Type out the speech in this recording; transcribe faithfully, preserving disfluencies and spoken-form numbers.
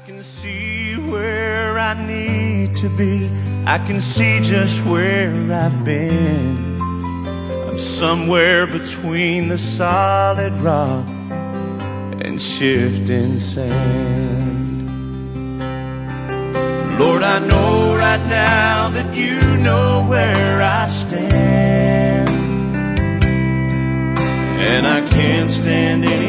can see where I need to be. I can see just where I've been. I'm somewhere between the solid rock and shifting sand. Lord, I know right now that you know where I stand, and I can't stand in